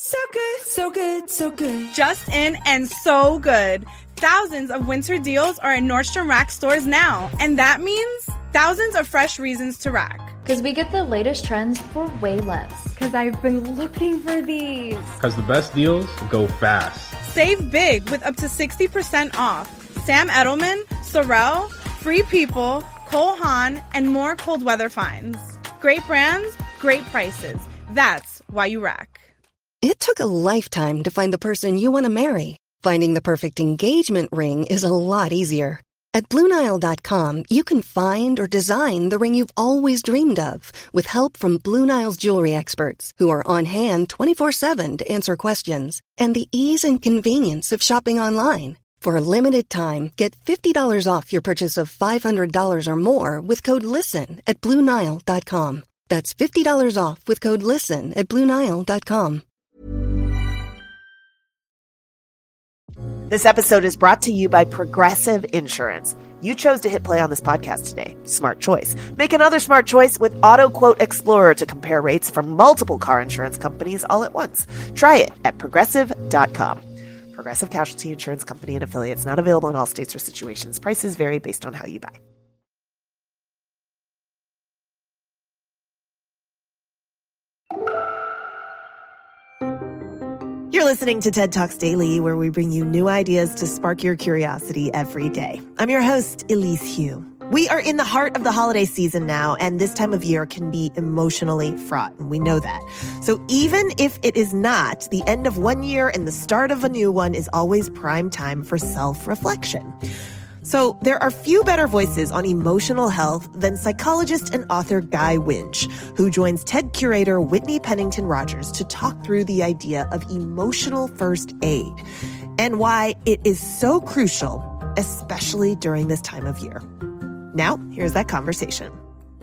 So good, so good, so good. Just in and so good. Thousands of winter deals are in Nordstrom Rack stores now, and that means thousands of fresh reasons to rack. Because we get the latest trends for way less. Because I've been looking for these. Because the best deals go fast. Save big with up to 60% off. Sam Edelman, Sorel, Free People, Cole Haan, and more cold weather finds. Great brands, great prices. That's why you rack. It took a lifetime to find the person you want to marry. Finding the perfect engagement ring is a lot easier. At BlueNile.com, you can find or design the ring you've always dreamed of with help from Blue Nile's jewelry experts who are on hand 24/7 to answer questions, and the ease and convenience of shopping online. For a limited time, get $50 off your purchase of $500 or more with code LISTEN at BlueNile.com. That's $50 off with code LISTEN at BlueNile.com. This episode is brought to you by Progressive Insurance. You chose to hit play on this podcast today. Smart choice. Make another smart choice with Auto Quote Explorer to compare rates from multiple car insurance companies all at once. Try it at progressive.com. Progressive Casualty Insurance Company and affiliates. Not available in all states or situations. Prices vary based on how you buy. You're listening to TED Talks Daily, where we bring you new ideas to spark your curiosity every day. I'm your host, Elise Hu. We are in the heart of the holiday season now, and this time of year can be emotionally fraught, and we know that. So even if it is not, the end of one year and the start of a new one is always prime time for self-reflection. So there are few better voices on emotional health than psychologist and author Guy Winch, who joins TED curator Whitney Pennington Rogers to talk through the idea of emotional first aid and why it is so crucial, especially during this time of year. Now, here's that conversation.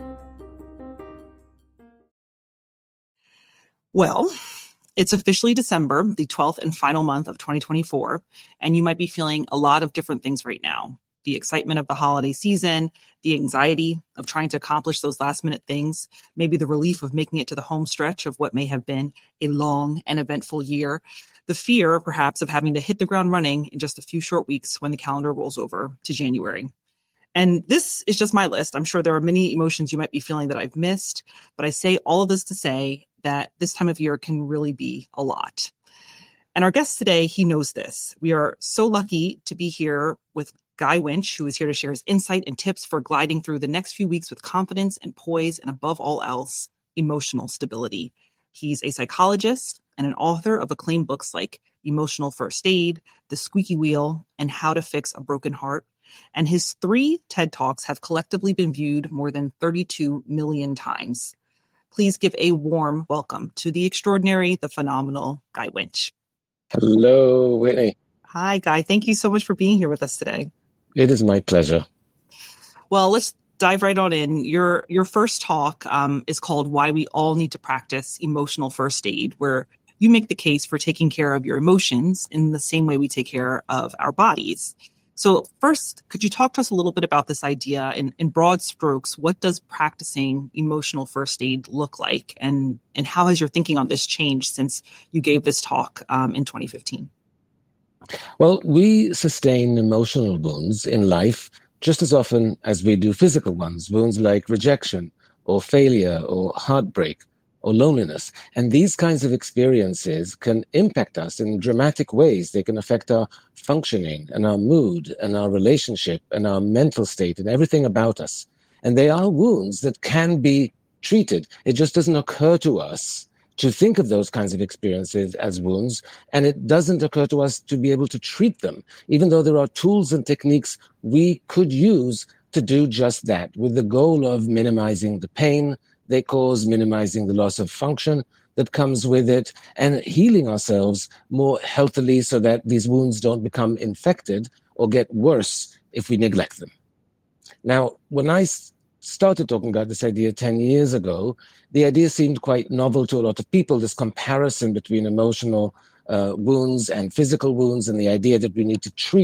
Well, it's officially December, the 12th and final month of 2024, and you might be feeling a lot of different things right now. The excitement of the holiday season, the anxiety of trying to accomplish those last minute things, maybe the relief of making it to the home stretch of what may have been a long and eventful year, the fear perhaps of having to hit the ground running in just a few short weeks when the calendar rolls over to January. And this is just my list. I'm sure there are many emotions you might be feeling that I've missed, but I say all of this to say that this time of year can really be a lot. And our guest today, he knows this. We are so lucky to be here with Guy Winch, who is here to share his insight and tips for gliding through the next few weeks with confidence and poise, and above all else, emotional stability. He's a psychologist and an author of acclaimed books like Emotional First Aid, The Squeaky Wheel, and How to Fix a Broken Heart. And his 3 TED Talks have collectively been viewed more than 32 million times. Please give a warm welcome to the extraordinary, the phenomenal Guy Winch. Hello, Whitney. Hi, Guy. Thank you so much for being here with us today. It is my pleasure. Well, let's dive right on in. Your first talk is called Why We All Need to Practice Emotional First Aid, where you make the case for taking care of your emotions in the same way we take care of our bodies. So first, could you talk to us a little bit about this idea in broad strokes? What does practicing emotional first aid look like? And how has your thinking on this changed since you gave this talk in 2015? Well, we sustain emotional wounds in life just as often as we do physical ones, wounds like rejection or failure or heartbreak or loneliness. And these kinds of experiences can impact us in dramatic ways. They can affect our functioning and our mood and our relationship and our mental state and everything about us. And they are wounds that can be treated. It just doesn't occur to us to think of those kinds of experiences as wounds, and it doesn't occur to us to be able to treat them, even though there are tools and techniques we could use to do just that, with the goal of minimizing the pain they cause, minimizing the loss of function that comes with it, and healing ourselves more healthily so that these wounds don't become infected or get worse if we neglect them. Now, when I started talking about this idea 10 years ago, the idea seemed quite novel to a lot of people, this comparison between emotional wounds and physical wounds, and the idea that we need to treat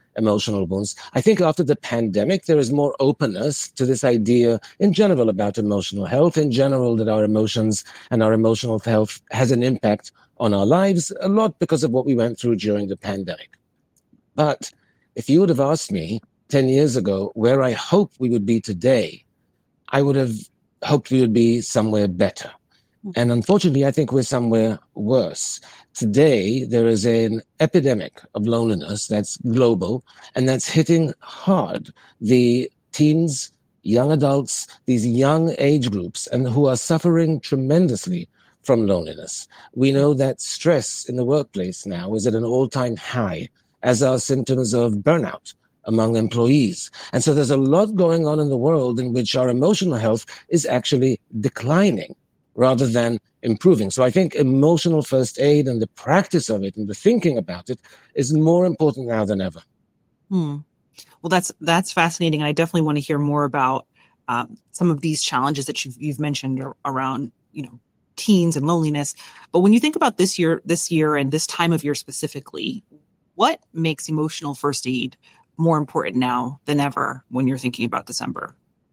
emotional wounds. I think after the pandemic, there is more openness to this idea in general about emotional health, in general, that our emotions and our emotional health has an impact on our lives, a lot because of what we went through during the pandemic. But if you would have asked me 10 years ago where I hoped we would be today, I would have hoped we would be somewhere better. And unfortunately, I think we're somewhere worse. Today, there is an epidemic of loneliness that's global, and that's hitting hard the teens, young adults, these young age groups, and who are suffering tremendously from loneliness. We know that stress in the workplace now is at an all-time high, as are symptoms of burnout among employees. And so there's a lot going on in the world in which our emotional health is actually declining rather than improving. So I think emotional first aid and the practice of it and the thinking about it is more important now than ever. Well, that's fascinating. And I definitely want to hear more about some of these challenges that you've mentioned around, teens and loneliness. But when you think about this year and this time of year specifically, what makes emotional first aid more important now than ever when you're thinking about December?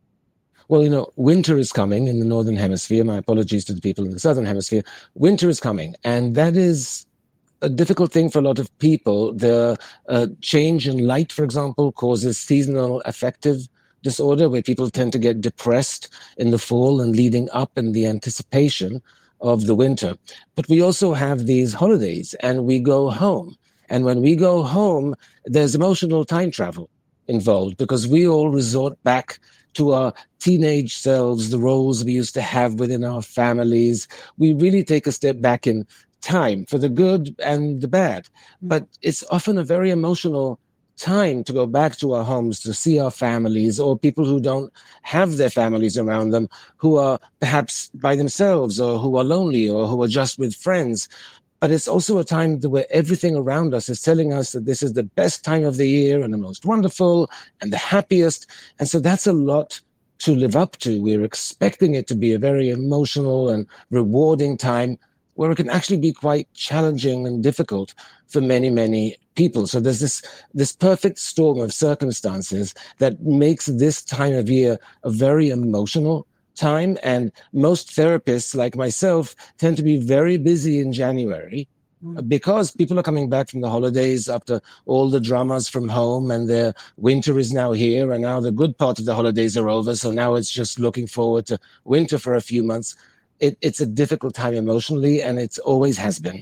Well, winter is coming in the Northern Hemisphere. My apologies to the people in the Southern Hemisphere. Winter is coming, and that is a difficult thing for a lot of people. The change in light, for example, causes seasonal affective disorder, where people tend to get depressed in the fall and leading up in the anticipation of the winter. But we also have these holidays, and we go home. And when we go home, there's emotional time travel involved, because we all resort back to our teenage selves, the roles we used to have within our families. We really take a step back in time for the good and the bad. But it's often a very emotional time to go back to our homes, to see our families, or people who don't have their families around them, who are perhaps by themselves, or who are lonely, or who are just with friends. But it's also a time where everything around us is telling us that this is the best time of the year and the most wonderful and the happiest. And so that's a lot to live up to. We're expecting it to be a very emotional and rewarding time, where it can actually be quite challenging and difficult for many, many people. So there's this perfect storm of circumstances that makes this time of year a very emotional time. And most therapists like myself tend to be very busy in January, because people are coming back from the holidays after all the dramas from home, and their winter is now here, and now the good part of the holidays are over. So now it's just looking forward to winter for a few months. It's a difficult time emotionally, and it always has been.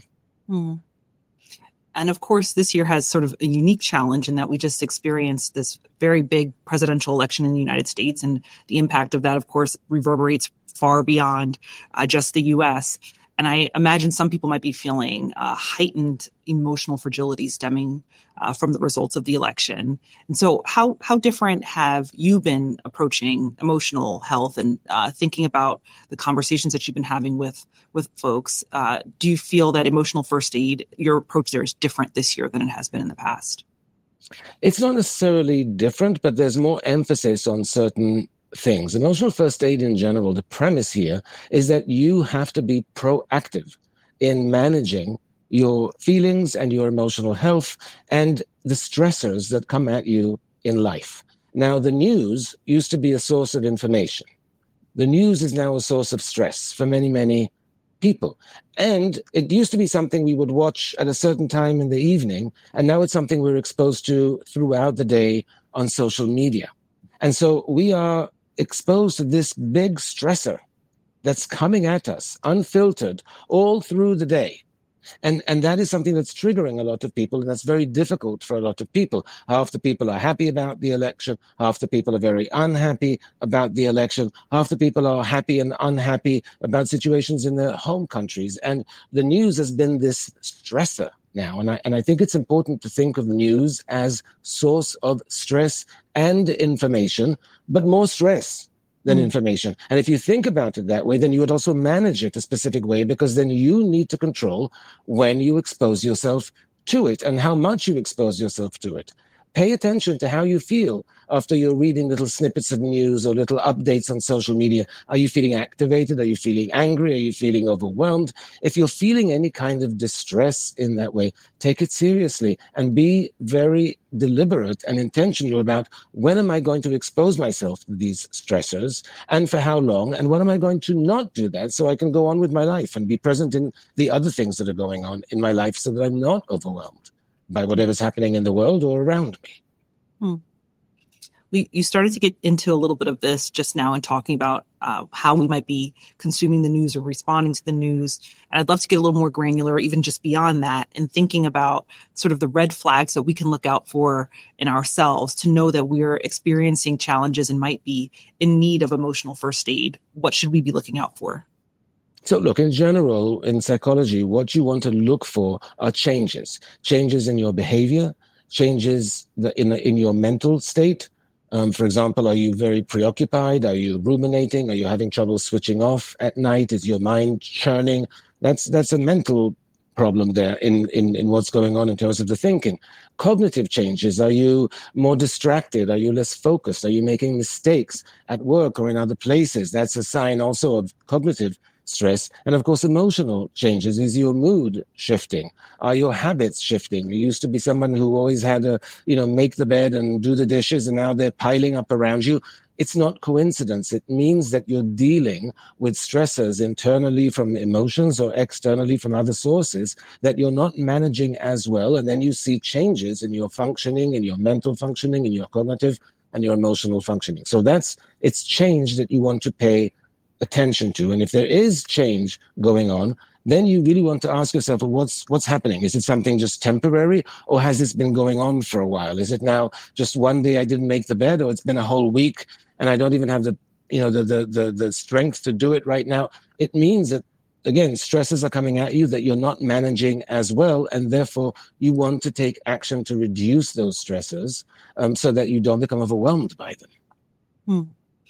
And of course, this year has sort of a unique challenge in that we just experienced this very big presidential election in the United States. And the impact of that, of course, reverberates far beyond just the US. And I imagine some people might be feeling heightened emotional fragility stemming from the results of the election. And so how different have you been approaching emotional health and thinking about the conversations that you've been having with folks? Do you feel that emotional first aid, your approach there is different this year than it has been in the past? It's not necessarily different, but there's more emphasis on certain things. Emotional first aid in general, the premise here is that you have to be proactive in managing your feelings and your emotional health and the stressors that come at you in life. Now, the news used to be a source of information. The news is now a source of stress for many, many people. And it used to be something we would watch at a certain time in the evening, and now it's something we're exposed to throughout the day on social media. And so we are exposed to this big stressor that's coming at us, unfiltered, all through the day. And that is something that's triggering a lot of people, and that's very difficult for a lot of people. Half the people are happy about the election, half the people are very unhappy about the election, half the people are happy and unhappy about situations in their home countries. And the news has been this stressor now. And I think it's important to think of news as source of stress and information, but more stress than information. And if you think about it that way, then you would also manage it a specific way, because then you need to control when you expose yourself to it and how much you expose yourself to it. Pay attention to how you feel after you're reading little snippets of news or little updates on social media. Are you feeling activated? Are you feeling angry? Are you feeling overwhelmed? If you're feeling any kind of distress in that way, take it seriously and be very deliberate and intentional about when am I going to expose myself to these stressors and for how long, and when am I going to not do that so I can go on with my life and be present in the other things that are going on in my life so that I'm not overwhelmed by whatever's happening in the world or around me. You started to get into a little bit of this just now and talking about how we might be consuming the news or responding to the news. And I'd love to get a little more granular, even just beyond that, and thinking about sort of the red flags that we can look out for in ourselves to know that we're experiencing challenges and might be in need of emotional first aid. What should we be looking out for? So look, in general, in psychology, what you want to look for are changes in your behavior, changes in your mental state. For example, are you very preoccupied? Are you ruminating? Are you having trouble switching off at night? Is your mind churning? That's a mental problem there in what's going on in terms of the thinking. Cognitive changes, are you more distracted? Are you less focused? Are you making mistakes at work or in other places? That's a sign also of cognitive stress. And of course, emotional changes. Is your mood shifting? Are your habits shifting? You used to be someone who always had to, make the bed and do the dishes, and now they're piling up around you. It's not coincidence. It means that you're dealing with stressors internally from emotions or externally from other sources that you're not managing as well. And then you see changes in your functioning, in your mental functioning, in your cognitive and your emotional functioning. So it's change that you want to pay attention to. And if there is change going on, then you really want to ask yourself, well, what's happening? Is it something just temporary, or has this been going on for a while? Is it now just one day I didn't make the bed, or it's been a whole week and I don't even have the strength to do it right now? It means that, again, stresses are coming at you that you're not managing as well, and therefore you want to take action to reduce those stresses so that you don't become overwhelmed by them.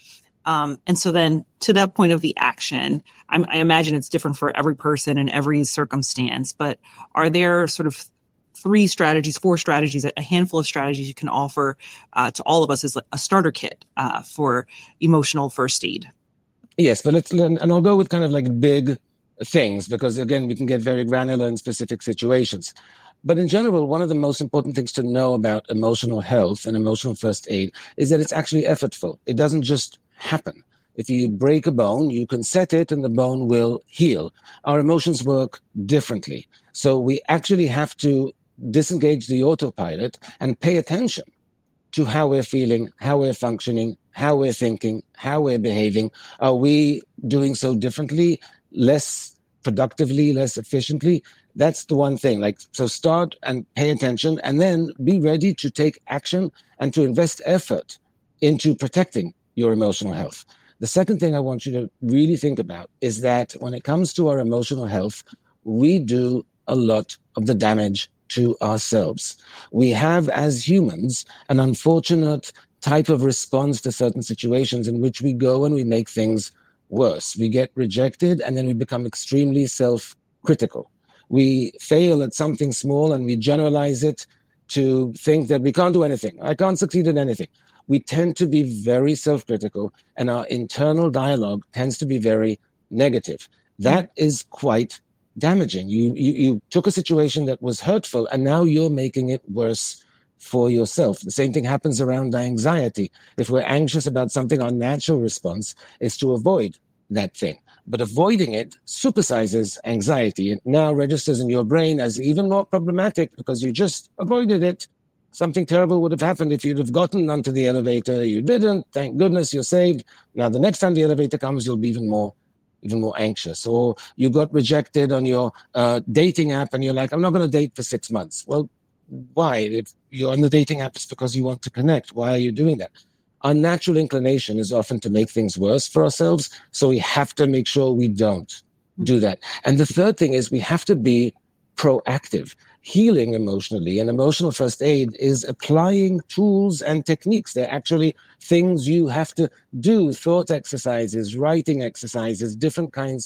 And so then to that point of the action, I imagine it's different for every person in every circumstance, but are there sort of 4 strategies, a handful of strategies you can offer to all of us as a starter kit for emotional first aid? Yes, but and I'll go with kind of like big things, because again, we can get very granular in specific situations. But in general, one of the most important things to know about emotional health and emotional first aid is that it's actually effortful. It doesn't just happen. If you break a bone, you can set it and the bone will heal. Our emotions work differently. So we actually have to disengage the autopilot and pay attention to how we're feeling, how we're functioning, how we're thinking, how we're behaving. Are we doing so differently, less productively, less efficiently? That's the one thing. So start and pay attention, and then be ready to take action and to invest effort into protecting your emotional health. The second thing I want you to really think about is that when it comes to our emotional health, we do a lot of the damage to ourselves. We have, as humans, an unfortunate type of response to certain situations in which we go and we make things worse. We get rejected, and then we become extremely self-critical. We fail at something small and we generalize it to think that we can't do anything. I can't succeed at anything. We tend to be very self-critical, and our internal dialogue tends to be very negative. That is quite damaging. You took a situation that was hurtful, and now you're making it worse for yourself. The same thing happens around anxiety. If we're anxious about something, our natural response is to avoid that thing. But avoiding it supersizes anxiety. It now registers in your brain as even more problematic because you just avoided it. Something terrible would have happened if you'd have gotten onto the elevator. You didn't. Thank goodness you're saved. Now, the next time the elevator comes, you'll be even more anxious. Or you got rejected on your dating app and you're like, I'm not going to date for 6 months. Well, why? If you're on the dating app, it's because you want to connect. Why are you doing that? Our natural inclination is often to make things worse for ourselves. So we have to make sure we don't do that. And the third thing is we have to be proactive. Healing emotionally and emotional first aid is applying tools and techniques. They're actually things you have to do, thought exercises, writing exercises, different kinds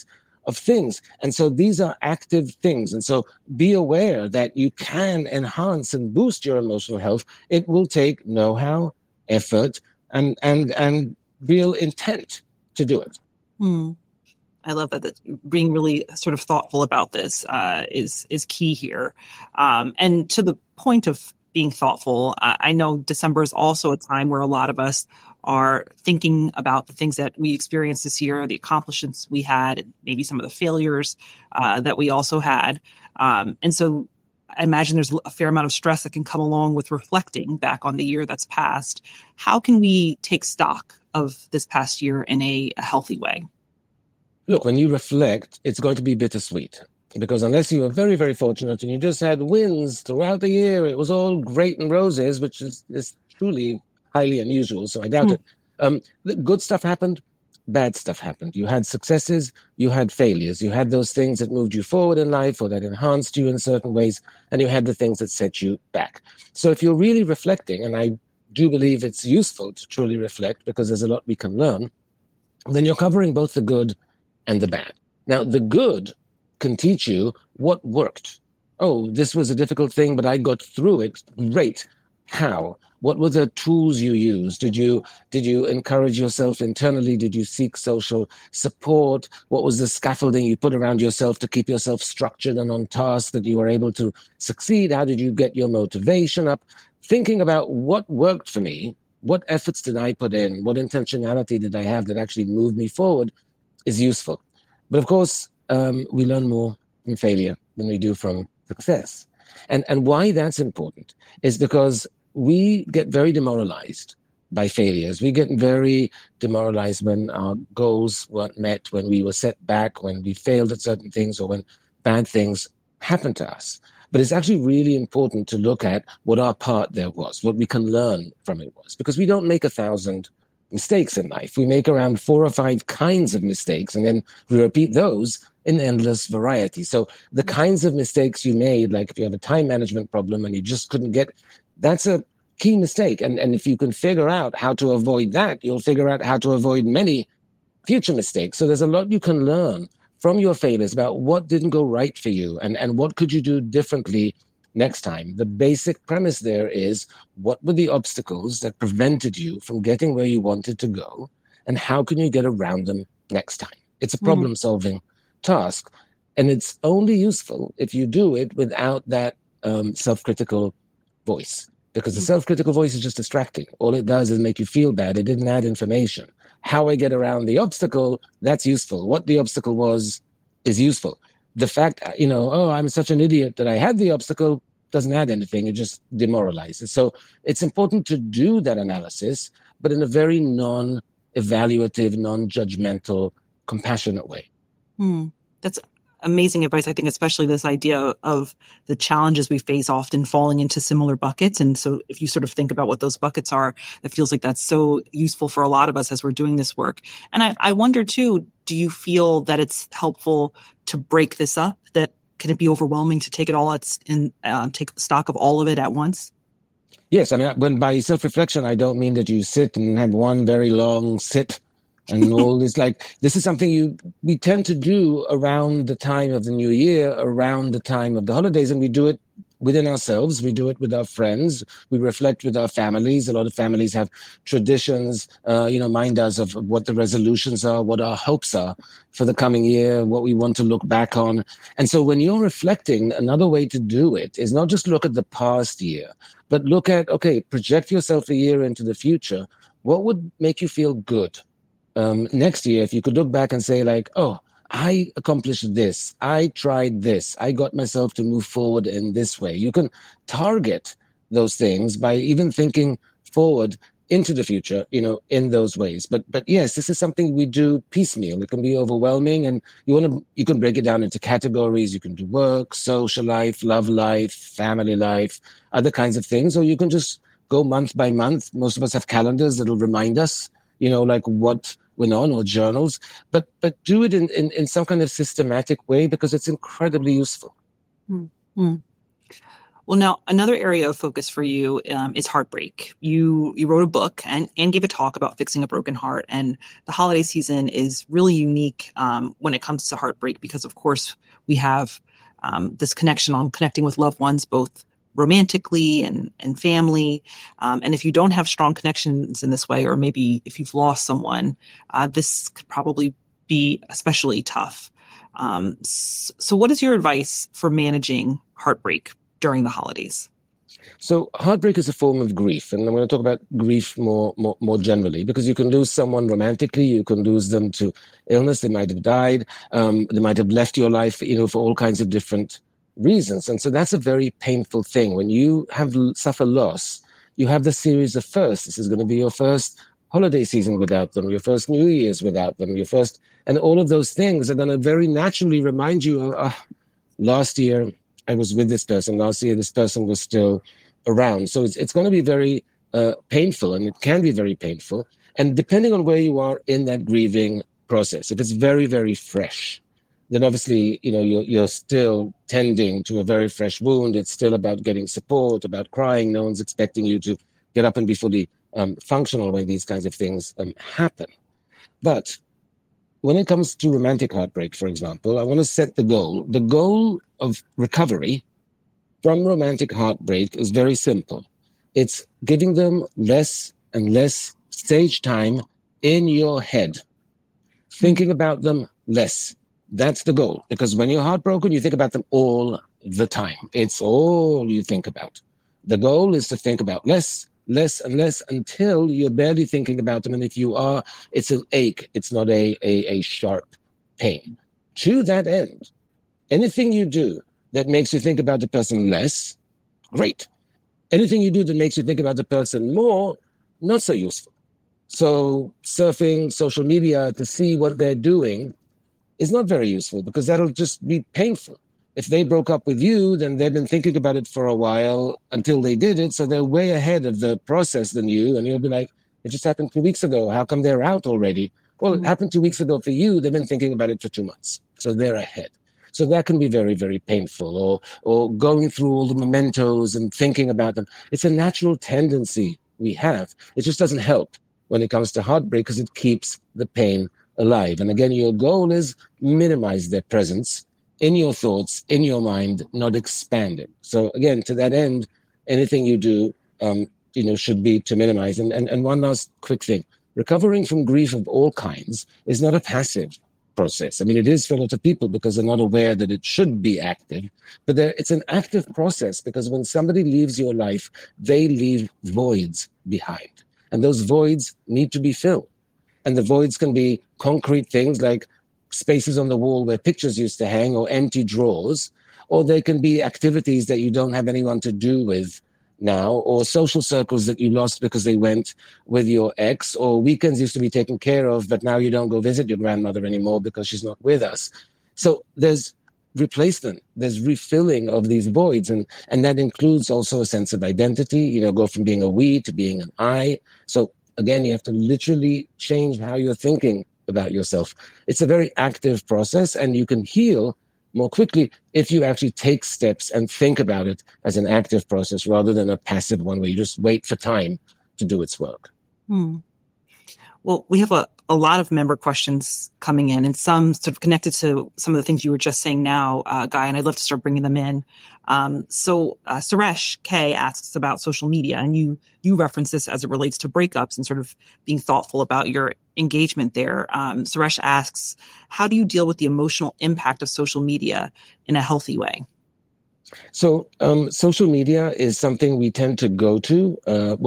of things. And so these are active things. And so be aware that you can enhance and boost your emotional health. It will take know-how, effort, and real intent to do it. I love that being really sort of thoughtful about this is key here. And to the point of being thoughtful, I know December is also a time where a lot of us are thinking about the things that we experienced this year, the accomplishments we had, and maybe some of the failures that we also had. And so I imagine there's a fair amount of stress that can come along with reflecting back on the year that's passed. How can we take stock of this past year in a healthy way? Look, when you reflect, it's going to be bittersweet, because unless you were very, very fortunate and you just had wins throughout the year, it was all great and roses, which is truly highly unusual, so I doubt it. The good stuff happened, bad stuff happened. You had successes, you had failures, you had those things that moved you forward in life or that enhanced you in certain ways, and you had the things that set you back. So if you're really reflecting, and I do believe it's useful to truly reflect because there's a lot we can learn, then you're covering both the good and the bad. Now, the good can teach you what worked. Oh, this was a difficult thing, but I got through it. Great. How? What were the tools you used? Did you encourage yourself internally? Did you seek social support? What was the scaffolding you put around yourself to keep yourself structured and on task that you were able to succeed? How did you get your motivation up? Thinking about what worked for me, what efforts did I put in, what intentionality did I have that actually moved me forward is useful. But of course, we learn more from failure than we do from success. And why that's important is because we get very demoralized by failures. We get very demoralized when our goals weren't met, when we were set back, when we failed at certain things, or when bad things happened to us. But it's actually really important to look at what our part there was, what we can learn from it was, because we don't make 1,000 mistakes in life. We make around 4 or 5 kinds of mistakes, and then we repeat those in endless variety. So the kinds of mistakes you made, like if you have a time management problem and you just couldn't get, that's a key mistake. And if you can figure out how to avoid that, you'll figure out how to avoid many future mistakes. So there's a lot you can learn from your failures about what didn't go right for you and what could you do differently next time. The basic premise there is, what were the obstacles that prevented you from getting where you wanted to go, and how can you get around them next time? It's a problem-solving task, and it's only useful if you do it without that self-critical voice, because the self-critical voice is just distracting. All it does is make you feel bad. It didn't add information. How I get around the obstacle, that's useful. What the obstacle was is useful. The fact, oh, I'm such an idiot that I had the obstacle doesn't add anything. It just demoralizes. So it's important to do that analysis, but in a very non-evaluative, non-judgmental, compassionate way. That's amazing advice. I think especially this idea of the challenges we face often falling into similar buckets. And so if you sort of think about what those buckets are, it feels like that's so useful for a lot of us as we're doing this work. And I wonder too, do you feel that it's helpful to break this up? That can it be overwhelming to take it all take stock of all of it at once? Yes. I mean, when by self-reflection, I don't mean that you sit and have one very long sit and all this. Like, this is something we tend to do around the time of the new year, around the time of the holidays, and we do it within ourselves. We do it with our friends. We reflect with our families. A lot of families have traditions, mine does, of what the resolutions are, what our hopes are for the coming year, what we want to look back on. And so when you're reflecting, another way to do it is not just look at the past year, but look at, project yourself a year into the future. What would make you feel good? Next year, if you could look back and say, like, oh, I accomplished this, I tried this, I got myself to move forward in this way. You can target those things by even thinking forward into the future, in those ways. But yes, this is something we do piecemeal. It can be overwhelming, and you can break it down into categories. You can do work, social life, love life, family life, other kinds of things, or you can just go month by month. Most of us have calendars that'll remind us, like what went on, or journals, but do it in some kind of systematic way, because it's incredibly useful. Well, now another area of focus for you is heartbreak. You wrote a book and gave a talk about fixing a broken heart, and the holiday season is really unique when it comes to heartbreak because, of course, we have this connection on connecting with loved ones, both romantically and family. And if you don't have strong connections in this way, or maybe if you've lost someone, this could probably be especially tough. So what is your advice for managing heartbreak during the holidays? So heartbreak is a form of grief, and I'm going to talk about grief more generally, because you can lose someone romantically, you can lose them to illness, they might have died, they might have left your life, for all kinds of different reasons. And so that's a very painful thing. When you suffer loss, you have the series of firsts. This is going to be your first holiday season without them, your first New Year's without them, and all of those things are going to very naturally remind you of, last year I was with this person, last year this person was still around. So it's going to be very painful, and it can be very painful. And depending on where you are in that grieving process, if it's very, very fresh, then obviously, you're still tending to a very fresh wound. It's still about getting support, about crying. No one's expecting you to get up and be fully functional when these kinds of things happen. But when it comes to romantic heartbreak, for example, I want to set the goal. The goal of recovery from romantic heartbreak is very simple. It's giving them less and less stage time in your head, thinking about them less. That's the goal, because when you're heartbroken, you think about them all the time. It's all you think about. The goal is to think about less and less until you're barely thinking about them. And if you are, it's an ache. It's not a sharp pain. To that end, anything you do that makes you think about the person less, great. Anything you do that makes you think about the person more, not so useful. So surfing social media to see what they're doing is not very useful, because that'll just be painful. If they broke up with you, then they've been thinking about it for a while until they did it. So they're way ahead of the process than you. And you'll be like, it just happened 2 weeks ago. How come they're out already? Well, it happened 2 weeks ago for you. They've been thinking about it for 2 months. So they're ahead. So that can be very, very painful, or going through all the mementos and thinking about them. It's a natural tendency we have. It just doesn't help when it comes to heartbreak, because it keeps the pain alive. And again, your goal is minimize their presence in your thoughts, in your mind, not expand it. So again, to that end, anything you do, should be to minimize. And one last quick thing, recovering from grief of all kinds is not a passive process. I mean, it is for a lot of people because they're not aware that it should be active, but it's an active process, because when somebody leaves your life, they leave voids behind. And those voids need to be filled. And the voids can be concrete things like spaces on the wall where pictures used to hang, or empty drawers, or they can be activities that you don't have anyone to do with now, or social circles that you lost because they went with your ex, or weekends used to be taken care of, but now you don't go visit your grandmother anymore because she's not with us. So there's replacement, there's refilling of these voids, and that includes also a sense of identity, go from being a we to being an I. So again, you have to literally change how you're thinking about yourself. It's a very active process, and you can heal more quickly if you actually take steps and think about it as an active process rather than a passive one where you just wait for time to do its work. Well, we have a lot of member questions coming in, and some sort of connected to some of the things you were just saying now, Guy, and I'd love to start bringing them in. So Suresh K asks about social media, and you reference this as it relates to breakups and sort of being thoughtful about your engagement there. Suresh asks, how do you deal with the emotional impact of social media in a healthy way? So social media is something we tend to go to.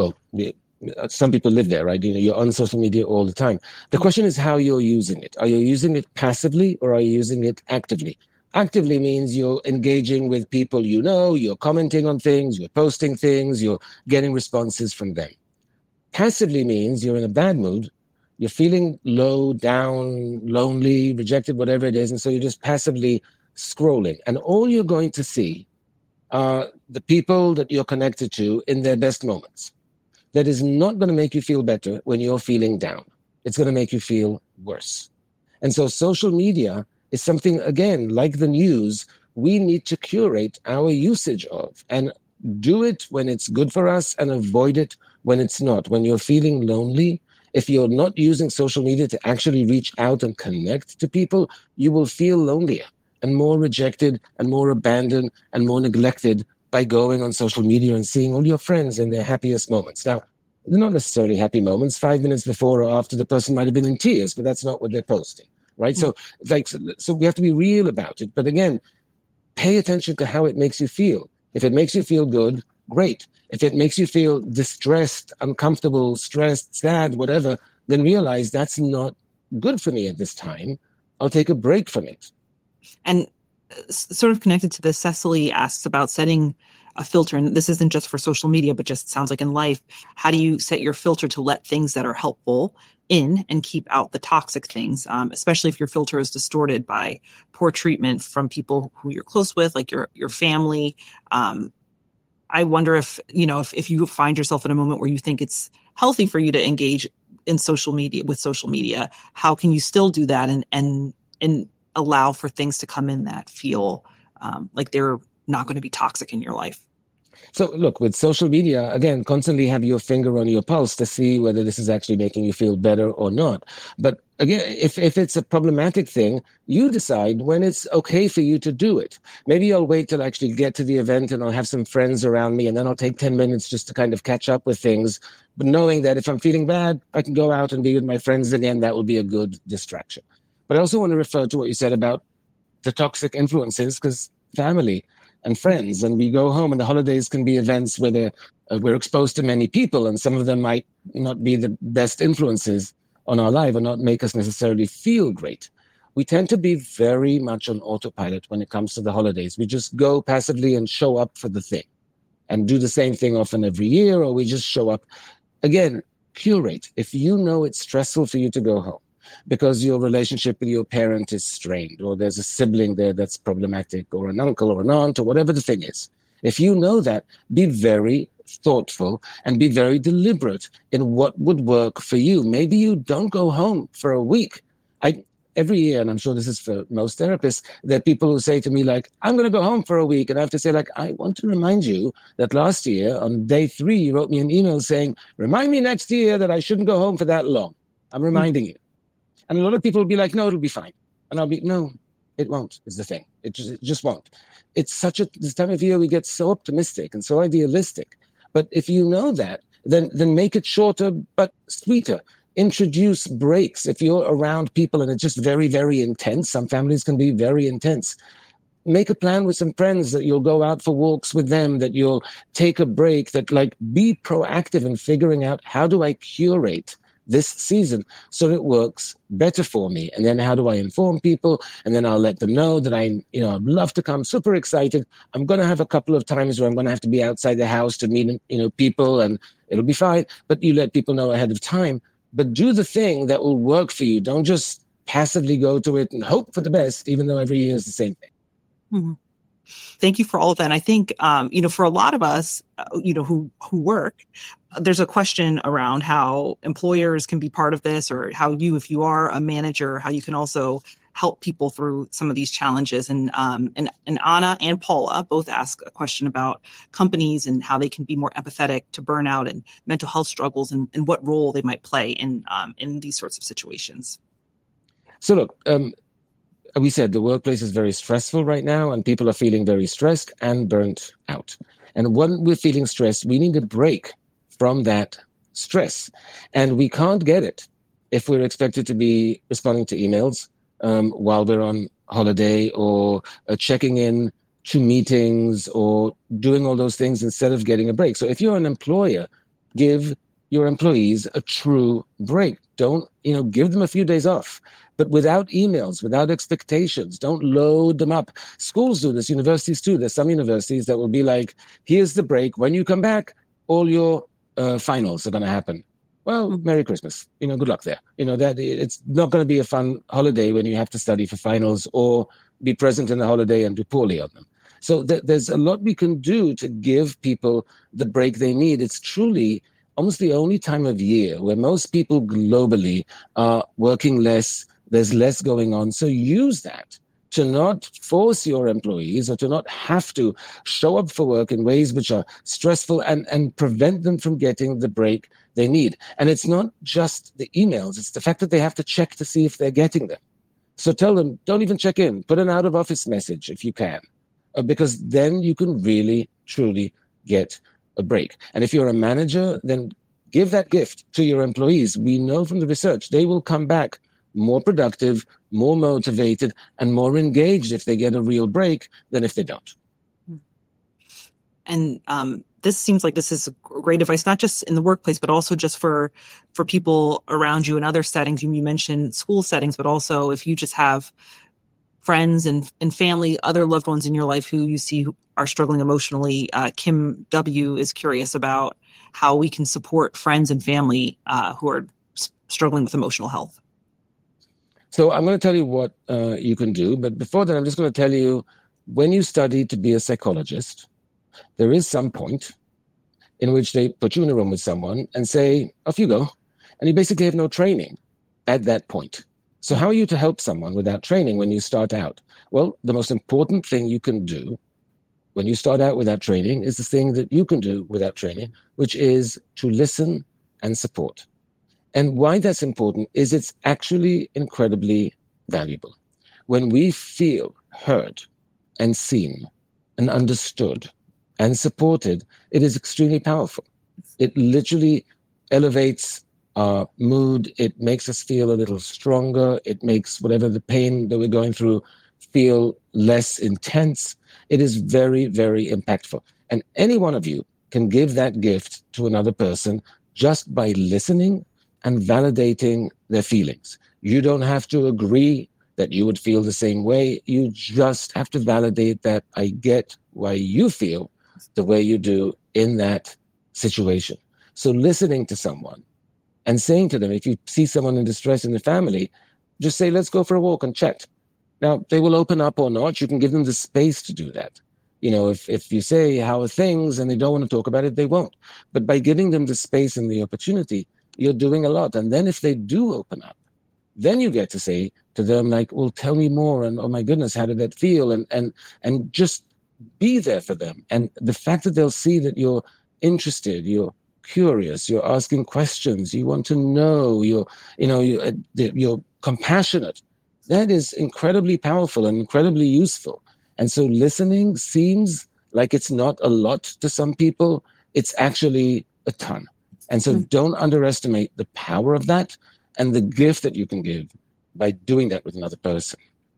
Some people live there, right? You're on social media all the time. The question is how you're using it. Are you using it passively, or are you using it actively? Actively means you're engaging with people you're commenting on things, you're posting things, you're getting responses from them. Passively means you're in a bad mood, you're feeling low, down, lonely, rejected, whatever it is, and so you're just passively scrolling. And all you're going to see are the people that you're connected to in their best moments. That is not going to make you feel better when you're feeling down. It's going to make you feel worse. And so social media is something, again, like the news, we need to curate our usage of. And do it when it's good for us and avoid it when it's not. When you're feeling lonely, if you're not using social media to actually reach out and connect to people, you will feel lonelier and more rejected and more abandoned and more neglected by going on social media and seeing all your friends in their happiest moments. Now, they're not necessarily happy moments. 5 minutes before or after, the person might have been in tears, but that's not what they're posting, right? So we have to be real about it. But again, pay attention to how it makes you feel. If it makes you feel good, great. If it makes you feel distressed, uncomfortable, stressed, sad, whatever, then realize that's not good for me at this time. I'll take a break from it. And sort of connected to this, Cecily asks about setting a filter, and this isn't just for social media, but just sounds like in life. How do you set your filter to let things that are helpful in and keep out the toxic things, especially if your filter is distorted by poor treatment from people who you're close with, like your family? I wonder if you find yourself in a moment where you think it's healthy for you to engage in social media, how can you still do that and allow for things to come in that feel like they're not going to be toxic in your life? So look, with social media, again, constantly have your finger on your pulse to see whether this is actually making you feel better or not. But again, if it's a problematic thing, you decide when it's okay for you to do it. Maybe I'll wait till I actually get to the event and I'll have some friends around me, and then I'll take 10 minutes just to kind of catch up with things. But knowing that if I'm feeling bad, I can go out and be with my friends again, that will be a good distraction. But I also want to refer to what you said about the toxic influences, because family and friends, and we go home, and the holidays can be events where we're exposed to many people, and some of them might not be the best influences on our life or not make us necessarily feel great. We tend to be very much on autopilot when it comes to the holidays. We just go passively and show up for the thing and do the same thing often every year, or we just show up. Again, curate. If you know it's stressful for you to go home because your relationship with your parent is strained, or there's a sibling there that's problematic, or an uncle or an aunt, or whatever the thing is. If you know that, be very thoughtful and be very deliberate in what would work for you. Maybe you don't go home for a week. Every year, and I'm sure this is for most therapists, there are people who say to me, like, I'm going to go home for a week. And I have to say, like, I want to remind you that last year on day 3, you wrote me an email saying, remind me next year that I shouldn't go home for that long. I'm reminding you. And a lot of people will be like, no, it'll be fine. And I'll be, no, it won't, is the thing. It just won't. It's this time of year, we get so optimistic and so idealistic. But if you know that, then make it shorter, but sweeter. Introduce breaks. If you're around people and it's just very, very intense, some families can be very intense. Make a plan with some friends that you'll go out for walks with them, that you'll take a break, that be proactive in figuring out, how do I curate this season so it works better for me? And then how do I inform people? And then I'll let them know that I'd love to come, super excited. I'm going to have a couple of times where I'm going to have to be outside the house to meet, people, and it'll be fine. But you let people know ahead of time. But do the thing that will work for you. Don't just passively go to it and hope for the best, even though every year is the same thing. Mm-hmm. Thank you for all of that. And I think, for a lot of us, who work, there's a question around how employers can be part of this, or how if you are a manager, how you can also help people through some of these challenges. And Anna and Paula both ask a question about companies and how they can be more empathetic to burnout and mental health struggles, and what role they might play in these sorts of situations. So look, we said the workplace is very stressful right now, and people are feeling very stressed and burnt out. And when we're feeling stressed, we need a break from that stress. And we can't get it if we're expected to be responding to emails while we're on holiday, or checking in to meetings, or doing all those things instead of getting a break. So if you're an employer, give your employees a true break. Don't, give them a few days off, but without emails, without expectations. Don't load them up. Schools do this, universities too. There's some universities that will be like, here's the break. When you come back, all your finals are going to happen. Well, Merry Christmas. Good luck there. That it's not going to be a fun holiday when you have to study for finals or be present in the holiday and do poorly on them. So there's a lot we can do to give people the break they need. It's truly almost the only time of year where most people globally are working less. There's less going on. So use that to not force your employees or to not have to show up for work in ways which are stressful and prevent them from getting the break they need. And it's not just the emails, it's the fact that they have to check to see if they're getting them. So tell them, don't even check in, put an out of office message if you can, because then you can really, truly get a break. And if you're a manager, then give that gift to your employees. We know from the research, they will come back more productive, more motivated, and more engaged if they get a real break than if they don't. And this seems like this is great advice, not just in the workplace, but also just for people around you in other settings. You mentioned school settings, but also if you just have friends and family, other loved ones in your life who you see who are struggling emotionally. Kim W. is curious about how we can support friends and family who are struggling with emotional health. So I'm going to tell you what you can do. But before that, I'm just going to tell you, when you study to be a psychologist, there is some point in which they put you in a room with someone and say, off you go. And you basically have no training at that point. So how are you to help someone without training when you start out? Well, the most important thing you can do when you start out without training is the thing that you can do without training, which is to listen and support. And why that's important is it's actually incredibly valuable. When we feel heard and seen and understood and supported, it is extremely powerful. It literally elevates our mood. It makes us feel a little stronger. It makes whatever the pain that we're going through feel less intense. It is very, very impactful. And any one of you can give that gift to another person just by listening and validating their feelings. You don't have to agree that you would feel the same way. You just have to validate that I get why you feel the way you do in that situation. So listening to someone and saying to them, if you see someone in distress in the family, just say, let's go for a walk and chat. Now, they will open up or not. You can give them the space to do that. You know, if you say, how are things, and they don't want to talk about it, they won't. But by giving them the space and the opportunity, you're doing a lot. And then if they do open up, then you get to say to them, like, well, tell me more. And oh my goodness, how did that feel? And just be there for them. And the fact that they'll see that you're interested, you're curious, you're asking questions, you want to know, you're compassionate, that is incredibly powerful and incredibly useful. And so listening seems like it's not a lot to some people. It's actually a ton. And so don't underestimate the power of that and the gift that you can give by doing that with another person.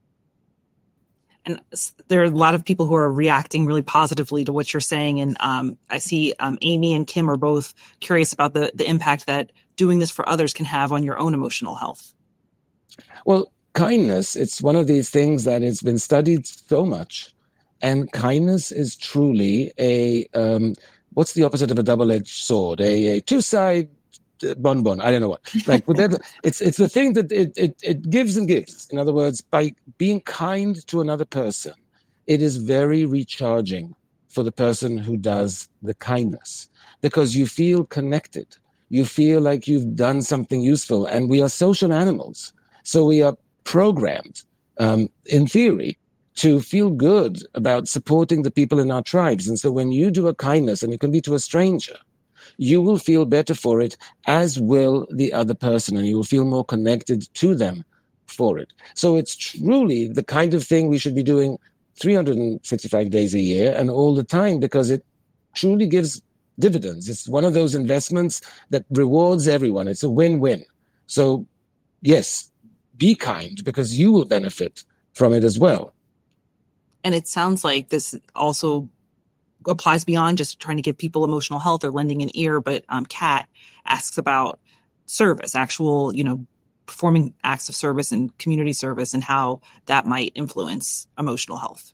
And there are a lot of people who are reacting really positively to what you're saying. And I see Amy and Kim are both curious about the impact that doing this for others can have on your own emotional health. Well, kindness, it's one of these things that has been studied so much. And kindness is truly a, what's the opposite of a double-edged sword? A two-sided bonbon, I don't know what. Like, it's the thing that it gives and gives. In other words, by being kind to another person, it is very recharging for the person who does the kindness, because you feel connected. You feel like you've done something useful, and we are social animals. So we are programmed, in theory, to feel good about supporting the people in our tribes. And so when you do a kindness, and it can be to a stranger, you will feel better for it, as will the other person, and you will feel more connected to them for it. So it's truly the kind of thing we should be doing 365 days a year and all the time, because it truly gives dividends. It's one of those investments that rewards everyone. It's a win-win. So yes, be kind, because you will benefit from it as well. And it sounds like this also applies beyond just trying to give people emotional health or lending an ear, but Kat asks about service, actual, performing acts of service and community service, and how that might influence emotional health.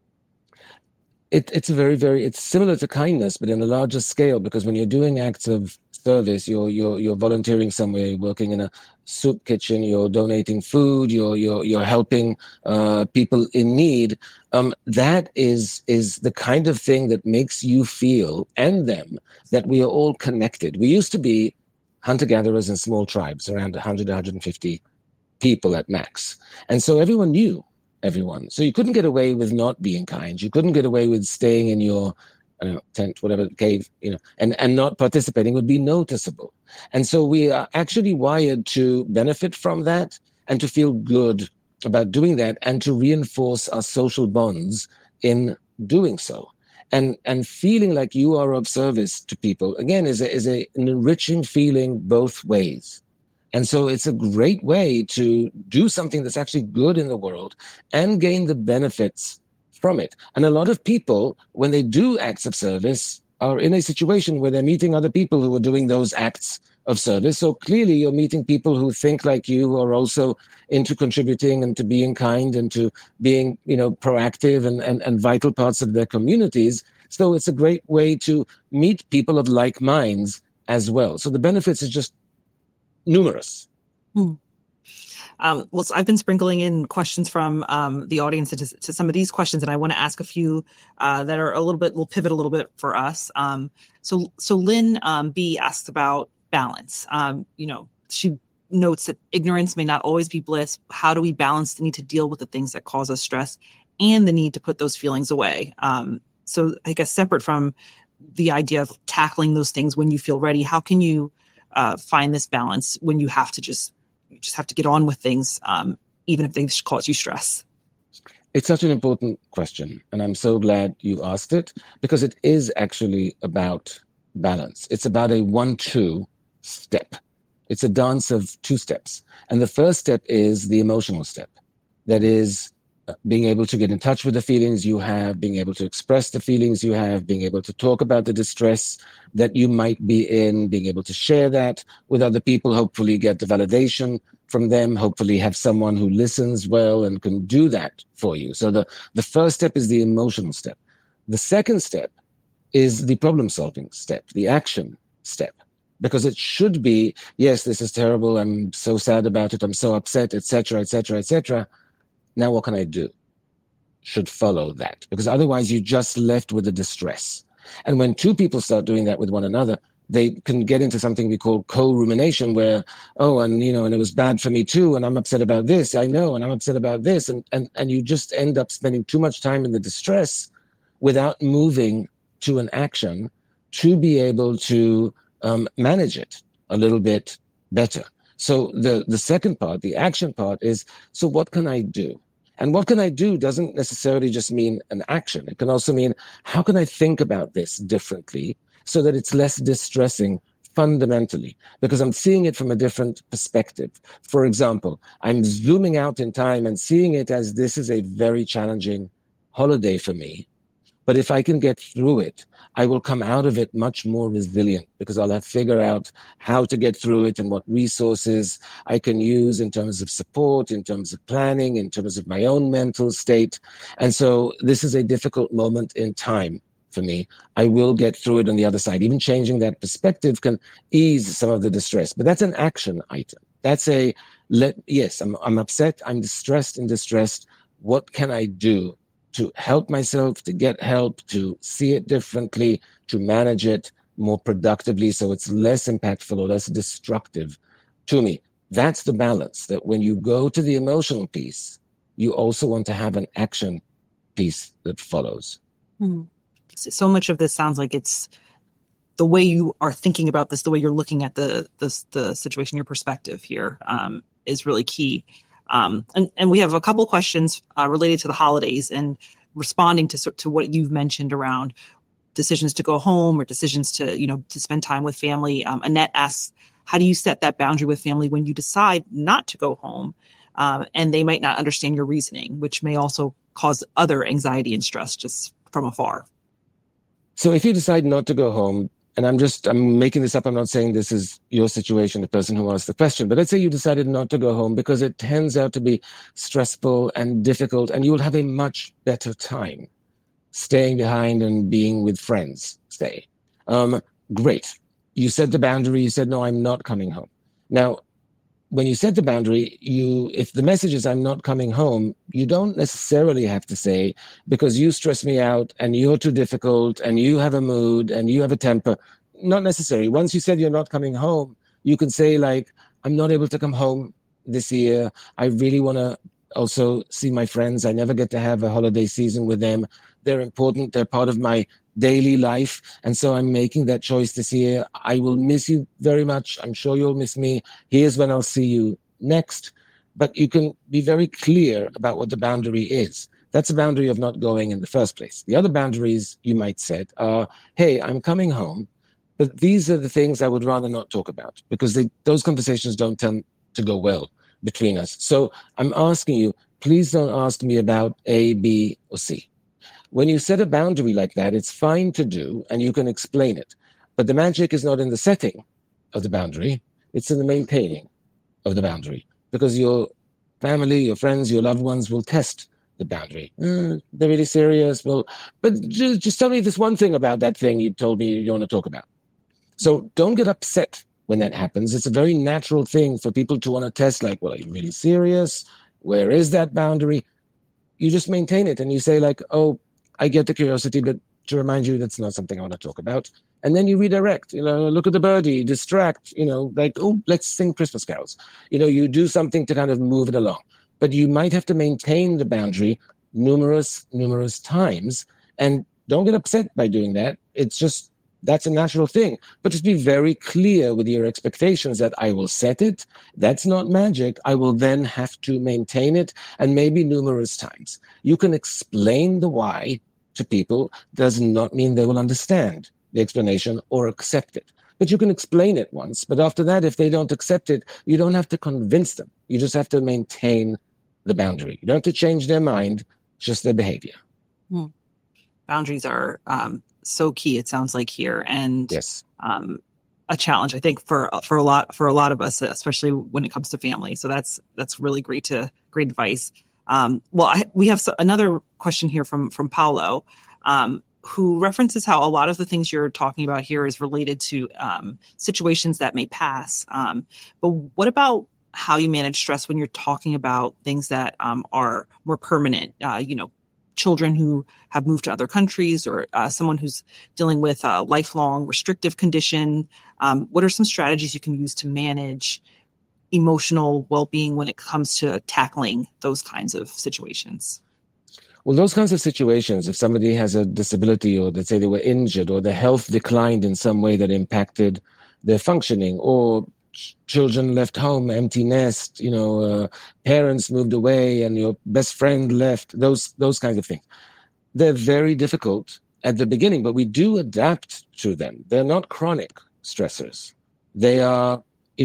It's it's similar to kindness, but in a larger scale, because when you're doing acts of service, you're volunteering somewhere, you're working in a soup kitchen, you're donating food, you're helping people in need. That is the kind of thing that makes you feel, and them, that we are all connected. We used to be hunter-gatherers in small tribes, around 100, 150 people at max. And so everyone knew everyone. So you couldn't get away with not being kind. You couldn't get away with staying in your, I don't know, tent, whatever, cave, and not participating would be noticeable. And so we are actually wired to benefit from that and to feel good about doing that and to reinforce our social bonds in doing so. And feeling like you are of service to people, again, is an enriching feeling both ways. And so it's a great way to do something that's actually good in the world and gain the benefits from it. And a lot of people, when they do acts of service, are in a situation where they're meeting other people who are doing those acts of service. So clearly you're meeting people who think like you, who are also into contributing and to being kind and to being, proactive and vital parts of their communities. So it's a great way to meet people of like minds as well. So the benefits is just numerous. Well, so I've been sprinkling in questions from the audience to some of these questions, and I want to ask a few that are will pivot a little bit for us. So Lynn B asks about balance. She notes that ignorance may not always be bliss. How do we balance the need to deal with the things that cause us stress and the need to put those feelings away? So I guess separate from the idea of tackling those things when you feel ready, how can you find this balance when you have to just have to get on with things, even if they cause you stress? It's such an important question, and I'm so glad you asked it, because it is actually about balance. It's about a 1-2 step. It's a dance of 2 steps. And the first step is the emotional step. That is being able to get in touch with the feelings you have, being able to express the feelings you have, being able to talk about the distress that you might be in, being able to share that with other people, hopefully get the validation from them, hopefully have someone who listens well and can do that for you. So the first step is the emotional step. The second step is the problem-solving step, the action step. Because it should be, yes, this is terrible, I'm so sad about it, I'm so upset, etc., etc., etc. Now what can I do? Should follow that. Because otherwise you're just left with the distress. And when 2 people start doing that with one another, they can get into something we call co-rumination, where, and it was bad for me too, and I'm upset about this, I know, and I'm upset about this. And you just end up spending too much time in the distress without moving to an action to be able to manage it a little bit better. So the second part, the action part, is, so what can I do? And what can I do doesn't necessarily just mean an action. It can also mean, how can I think about this differently so that it's less distressing fundamentally? Because I'm seeing it from a different perspective. For example, I'm zooming out in time and seeing it as, this is a very challenging holiday for me. But if I can get through it, I will come out of it much more resilient, because I'll have figured out how to get through it and what resources I can use in terms of support, in terms of planning, in terms of my own mental state. And so this is a difficult moment in time for me. I will get through it on the other side. Even changing that perspective can ease some of the distress. But that's an action item. That's yes, I'm upset, I'm distressed and distressed. What can I do to help myself, to get help, to see it differently, to manage it more productively so it's less impactful or less destructive to me? That's the balance, that when you go to the emotional piece, you also want to have an action piece that follows. So much of this sounds like it's the way you are thinking about this, the way you're looking at the situation, your perspective here is really key. And we have a couple questions related to the holidays and responding to what you've mentioned around decisions to go home or decisions to spend time with family. Annette asks, how do you set that boundary with family when you decide not to go home? And they might not understand your reasoning, which may also cause other anxiety and stress just from afar. So if you decide not to go home, and I'm making this up, I'm not saying this is your situation, the person who asked the question, but let's say you decided not to go home because it turns out to be stressful and difficult, and you'll have a much better time staying behind and being with friends, say. Great. You set the boundary, you said, no, I'm not coming home. Now, when you set the boundary, if the message is I'm not coming home, you don't necessarily have to say, because you stress me out and you're too difficult and you have a mood and you have a temper. Not necessary. Once you said you're not coming home, you can say, like, I'm not able to come home this year. I really want to also see my friends. I never get to have a holiday season with them. They're important. They're part of my daily life. And so I'm making that choice this year. I will miss you very much. I'm sure you'll miss me. Here's when I'll see you next. But you can be very clear about what the boundary is. That's a boundary of not going in the first place. The other boundaries you might set are, hey, I'm coming home, but these are the things I would rather not talk about, because those conversations don't tend to go well between us. So I'm asking you, please don't ask me about A, B, or C. When you set a boundary like that, it's fine to do, and you can explain it. But the magic is not in the setting of the boundary, it's in the maintaining of the boundary. Because your family, your friends, your loved ones will test the boundary. They're really serious. Well, but just tell me this one thing about that thing you told me you want to talk about. So don't get upset when that happens. It's a very natural thing for people to want to test, like, well, are you really serious? Where is that boundary? You just maintain it and you say, like, oh, I get the curiosity, but to remind you, that's not something I want to talk about. And then you redirect, look at the birdie, distract, like, oh, let's sing Christmas carols. You do something to kind of move it along. But you might have to maintain the boundary numerous times. And don't get upset by doing that. It's just, that's a natural thing. But just be very clear with your expectations that I will set it. That's not magic. I will then have to maintain it, and maybe numerous times. You can explain the why to people. Does not mean they will understand the explanation or accept it. But you can explain it once. But after that, if they don't accept it, you don't have to convince them. You just have to maintain the boundary. You don't have to change their mind, just their behavior. Boundaries are so key, it sounds like here, and yes, a challenge, I think, for a lot of us, especially when it comes to family. So that's really great advice. We have another question here from Paulo, who references how a lot of the things you're talking about here is related to situations that may pass. But what about how you manage stress when you're talking about things that are more permanent? Children who have moved to other countries, or someone who's dealing with a lifelong restrictive condition. What are some strategies you can use to manage emotional well-being when it comes to tackling those kinds of situations? Well, those kinds of situations, if somebody has a disability, or let's say they were injured, or their health declined in some way that impacted their functioning, or children left home, empty nest, parents moved away and your best friend left, those kinds of things. They're very difficult at the beginning, but we do adapt to them. They're not chronic stressors. They are,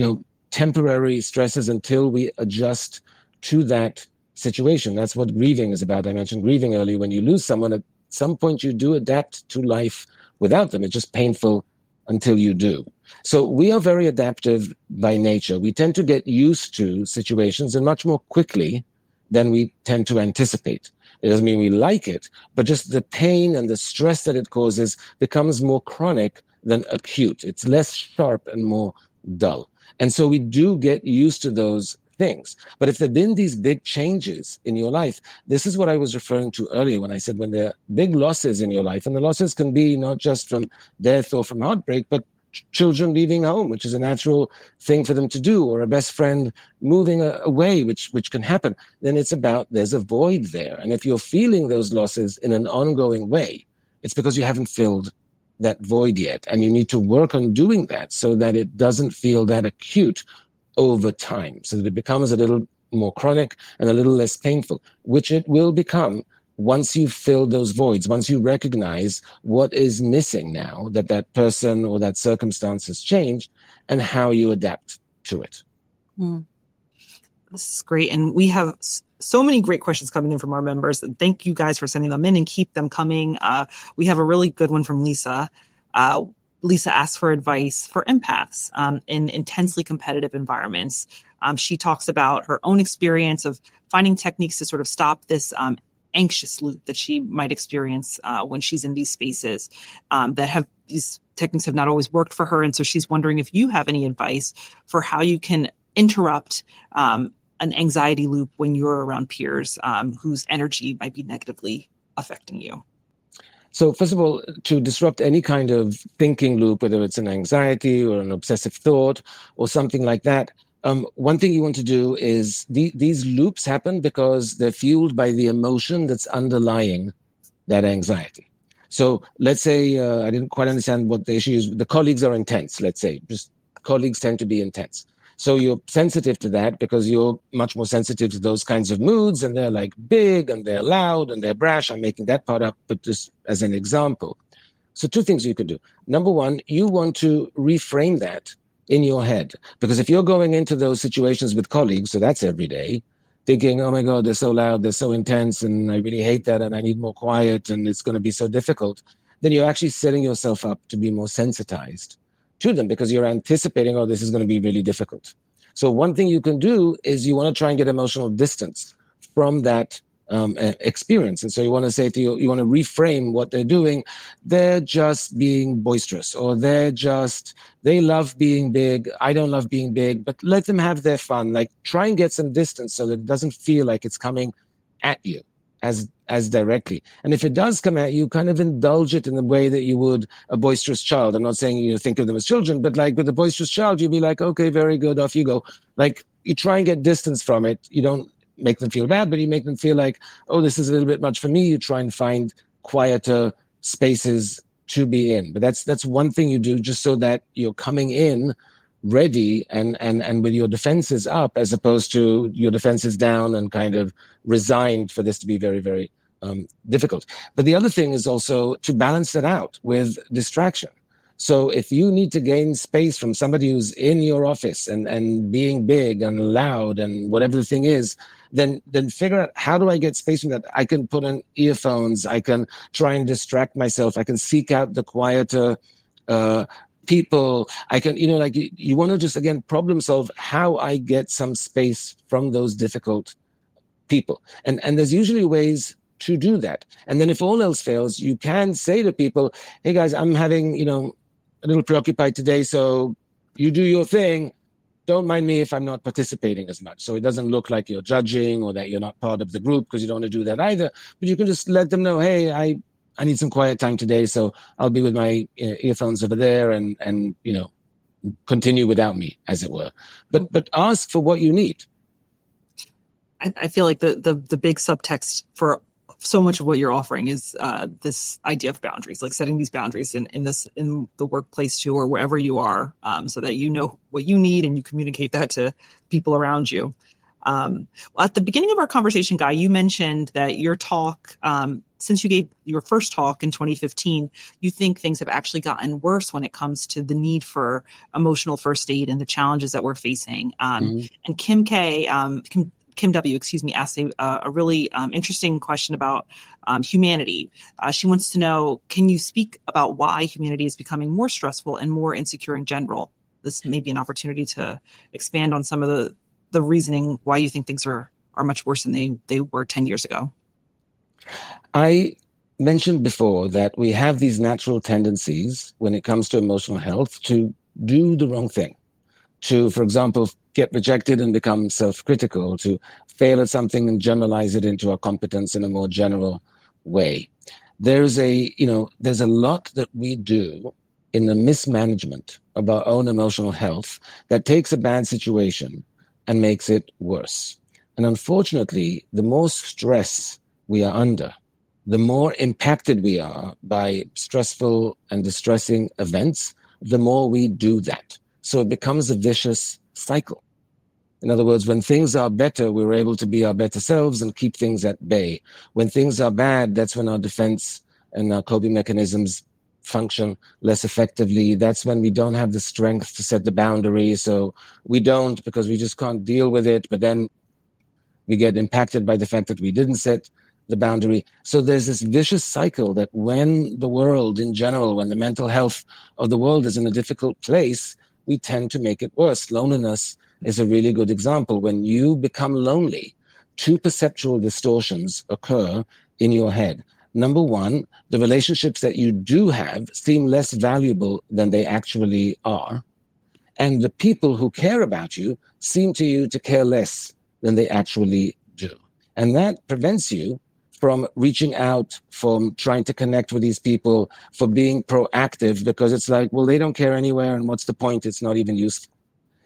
temporary stresses until we adjust to that situation. That's what grieving is about. I mentioned grieving earlier. When you lose someone, at some point you do adapt to life without them. It's just painful until you do. So we are very adaptive by nature. We tend to get used to situations and much more quickly than we tend to anticipate. It doesn't mean we like it, but just the pain and the stress that it causes becomes more chronic than acute. It's less sharp and more dull. And so we do get used to those things. But if there have been these big changes in your life, this is what I was referring to earlier when I said when there are big losses in your life, and the losses can be not just from death or from heartbreak, but children leaving home, which is a natural thing for them to do, or a best friend moving away, which can happen, then it's about there's a void there. And if you're feeling those losses in an ongoing way, it's because you haven't filled that void yet. And you need to work on doing that so that it doesn't feel that acute over time, so that it becomes a little more chronic and a little less painful, which it will become once you've filled those voids, once you recognize what is missing now that that person or that circumstance has changed, and how you adapt to it. This is great. And we have so many great questions coming in from our members. And thank you guys for sending them in, and keep them coming. We have a really good one from Lisa. Lisa asked for advice for empaths in intensely competitive environments. She talks about her own experience of finding techniques to sort of stop this anxious loop that she might experience when she's in these spaces. These techniques have not always worked for her. And so she's wondering if you have any advice for how you can interrupt an anxiety loop when you're around peers whose energy might be negatively affecting you. So first of all, to disrupt any kind of thinking loop, whether it's an anxiety or an obsessive thought or something like that, one thing you want to do is these loops happen because they're fueled by the emotion that's underlying that anxiety. So let's say I didn't quite understand what the issue is. The colleagues are intense, let's say. Just colleagues tend to be intense. So you're sensitive to that because you're much more sensitive to those kinds of moods, and they're like big and they're loud and they're brash. I'm making that part up, but just as an example. So two things you could do. Number one, you want to reframe that in your head, because if you're going into those situations with colleagues, so that's every day, thinking, oh my God, they're so loud, they're so intense, and I really hate that, and I need more quiet, and it's going to be so difficult, then you're actually setting yourself up to be more sensitized to them because you're anticipating, oh, this is going to be really difficult. So one thing you can do is you want to try and get emotional distance from that experience. And so you want to say to you want to reframe what they're doing. They're just being boisterous, or they love being big. I don't love being big, but let them have their fun. Like, try and get some distance so that it doesn't feel like it's coming at you as directly. And if it does come at you, kind of indulge it in the way that you would a boisterous child. I'm not saying you think of them as children, but like with a boisterous child, you'd be like, okay, very good, off you go. Like, you try and get distance from it. You don't make them feel bad, but you make them feel like, oh, this is a little bit much for me. You try and find quieter spaces to be in. But that's one thing you do, just so that you're coming in ready and with your defenses up, as opposed to your defenses down and kind of resigned for this to be very, very difficult. But the other thing is also to balance that out with distraction. So if you need to gain space from somebody who's in your office and being big and loud and whatever the thing is, then figure out, how do I get space from that? I can put in earphones. I can try and distract myself. I can seek out the quieter people. I can, like you want to just, again, problem solve how I get some space from those difficult people. And there's usually ways to do that. And then if all else fails, you can say to people, hey guys, I'm having, a little preoccupied today, so you do your thing. Don't mind me if I'm not participating as much. So it doesn't look like you're judging or that you're not part of the group, because you don't want to do that either. But you can just let them know, hey, I need some quiet time today, so I'll be with my earphones over there and continue without me, as it were. But ask for what you need. I feel like the big subtext for so much of what you're offering is this idea of boundaries, like setting these boundaries in the workplace too, or wherever you are, so that you know what you need and you communicate that to people around you. At the beginning of our conversation, Guy, you mentioned that your talk, since you gave your first talk in 2015, you think things have actually gotten worse when it comes to the need for emotional first aid and the challenges that we're facing. And Kim W, asked a really interesting question about humanity. She wants to know, can you speak about why humanity is becoming more stressful and more insecure in general? This may be an opportunity to expand on some of the reasoning why you think things are much worse than they were 10 years ago. I mentioned before that we have these natural tendencies when it comes to emotional health to do the wrong thing. To, for example, get rejected and become self-critical, to fail at something and generalize it into our competence in a more general way. There's a lot that we do in the mismanagement of our own emotional health that takes a bad situation and makes it worse. And unfortunately, the more stress we are under, the more impacted we are by stressful and distressing events, the more we do that. So it becomes a vicious cycle. In other words, when things are better, we're able to be our better selves and keep things at bay. When things are bad, that's when our defense and our coping mechanisms function less effectively. That's when we don't have the strength to set the boundary. So we don't, because we just can't deal with it. But then we get impacted by the fact that we didn't set the boundary. So there's this vicious cycle that when the world in general, when the mental health of the world is in a difficult place, we tend to make it worse. Loneliness is a really good example. When you become lonely, two perceptual distortions occur in your head. Number one, the relationships that you do have seem less valuable than they actually are. And the people who care about you seem to you to care less than they actually do. And that prevents you from reaching out, from trying to connect with these people, for being proactive, because it's like, well, they don't care anywhere, and what's the point? It's not even useful.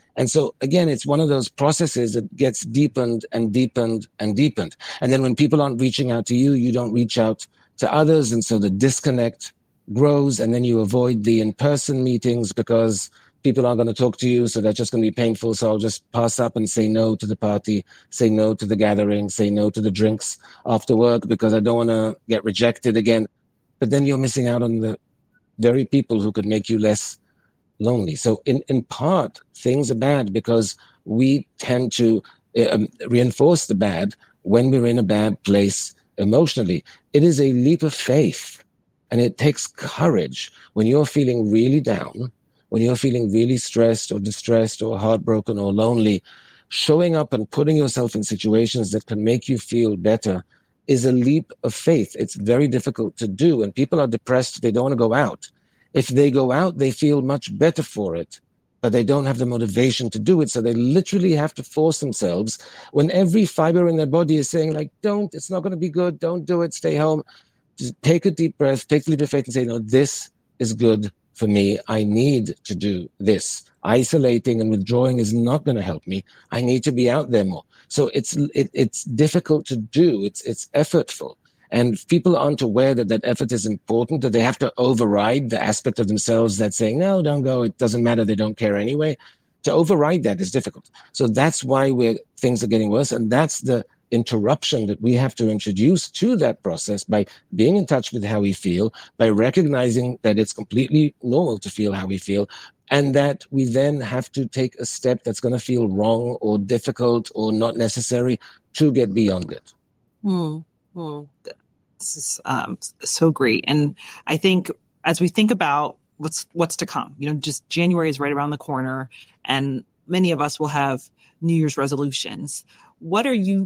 And so again, it's one of those processes that gets deepened and deepened and deepened. And then when people aren't reaching out to you, you don't reach out to others. And so the disconnect grows, and then you avoid the in-person meetings because people aren't going to talk to you. So that's just going to be painful. So I'll just pass up and say no to the party, say no to the gathering, say no to the drinks after work because I don't want to get rejected again. But then you're missing out on the very people who could make you less lonely. So in part, things are bad because we tend to reinforce the bad when we're in a bad place emotionally. It is a leap of faith, and it takes courage when you're feeling really down, when you're feeling really stressed or distressed or heartbroken or lonely. Showing up and putting yourself in situations that can make you feel better is a leap of faith. It's very difficult to do. When people are depressed, they don't want to go out. If they go out, they feel much better for it, but they don't have the motivation to do it. So they literally have to force themselves when every fiber in their body is saying, like, don't, it's not going to be good. Don't do it. Stay home. Just take a deep breath, take the leap of faith and say, no, this is good for me. I need to do this. Isolating and withdrawing is not going to help me. I need to be out there more. So it's difficult to do. It's effortful. And people aren't aware that that effort is important, that they have to override the aspect of themselves that's saying, no, don't go. It doesn't matter. They don't care anyway. To override that is difficult. So that's why things are getting worse. And that's the interruption that we have to introduce to that process by being in touch with how we feel, by recognizing that it's completely normal to feel how we feel, and that we then have to take a step that's going to feel wrong or difficult or not necessary to get beyond it. This is so great. And I think as we think about what's to come, just January is right around the corner, and many of us will have New Year's resolutions. What